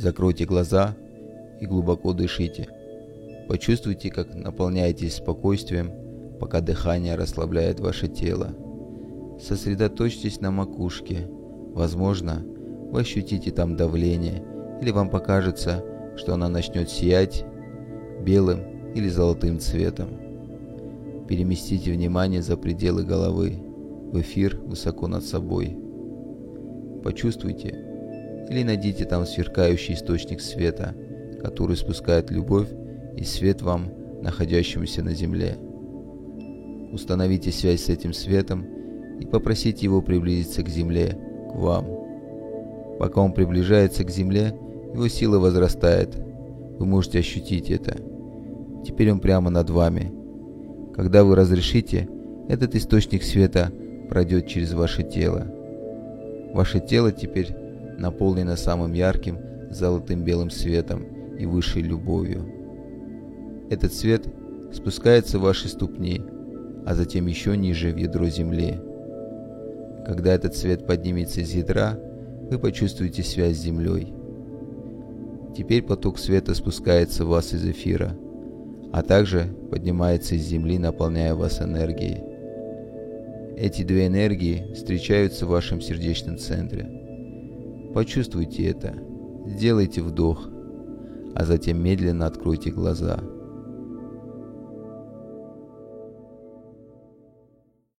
Закройте глаза и глубоко дышите. Почувствуйте, как наполняетесь спокойствием, пока дыхание расслабляет ваше тело. Сосредоточьтесь на макушке. Возможно, вы ощутите там давление, или вам покажется, что она начнет сиять белым или золотым цветом. Переместите внимание за пределы головы, в эфир высоко над собой. Почувствуйте или найдите там сверкающий источник света, который спускает любовь и свет вам, находящемуся на земле. Установите связь с этим светом и попросите его приблизиться к земле, к вам. Пока он приближается к земле, его сила возрастает. Вы можете ощутить это. Теперь он прямо над вами. Когда вы разрешите, этот источник света пройдет через ваше тело. Ваше тело теперь наполнено самым ярким золотым белым светом и высшей любовью. Этот свет спускается в ваши ступни, а затем еще ниже в ядро земли. Когда этот свет поднимется из ядра, вы почувствуете связь с землей. Теперь поток света спускается в вас из эфира, а также поднимается из земли, наполняя вас энергией. Эти две энергии встречаются в вашем сердечном центре. Почувствуйте это, сделайте вдох, а затем медленно откройте глаза.